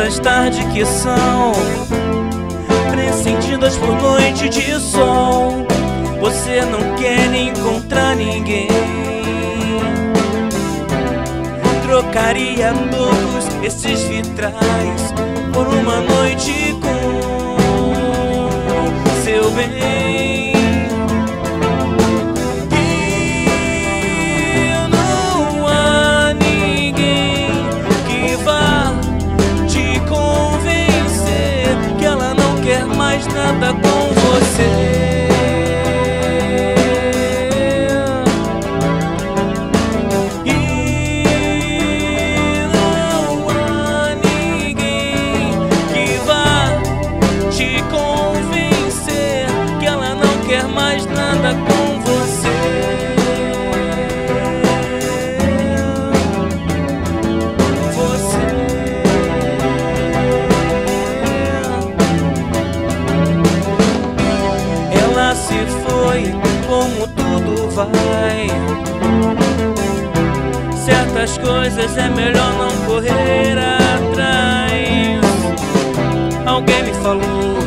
Tantas tardes que são prescindidas por noite de sol. Você não quer encontrar ninguém. Trocaria todos esses vitrais por uma noite com seu bem. E não há ninguém que vá te convencer que ela não quer mais nada com você. Mais nada com você. Ela se foi, como tudo vai. Certas coisas é melhor não correr atrás. Alguém me falou